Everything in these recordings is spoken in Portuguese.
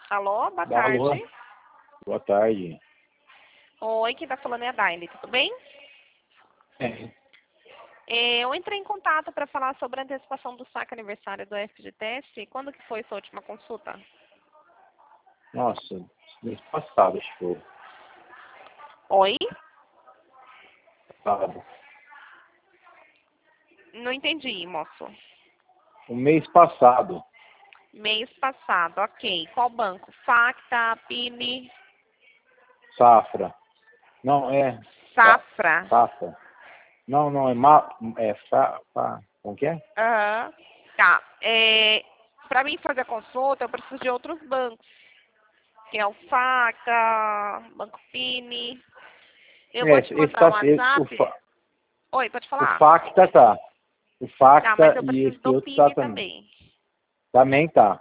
Alô, boa Alô, tarde. boa tarde. Oi, quem tá falando é a Daile, tudo bem? É, Eu entrei em contato para falar sobre a antecipação do saque aniversário do FGTS. Quando que foi sua última consulta? nossa, mês passado, acho que foi. Oi? Passado. Não entendi, moço. O mês passado, Mês passado, ok. Qual banco? Facta, Pini, safra. Não, Safra. safra. Não, como que é? Aham. Tá. Para mim fazer a consulta, eu preciso de outros bancos, que é o Facta, Banco Pini. Eu vou te mandar um WhatsApp. Oi, pode O falar? Facta tá. O Tá, mas Facta eu e preciso esse do outro tá Pini também. também. Também tá.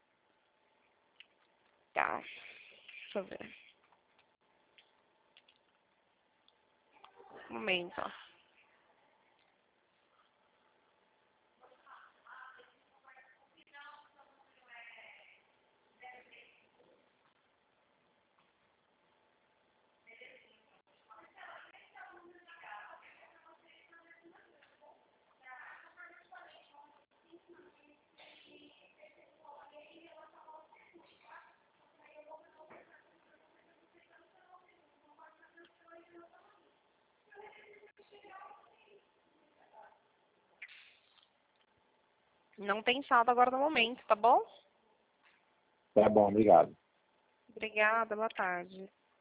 Tá. Deixa eu ver. Um momento. Não tem saldo agora no momento, tá bom? Tá bom, obrigado. Obrigada, boa tarde.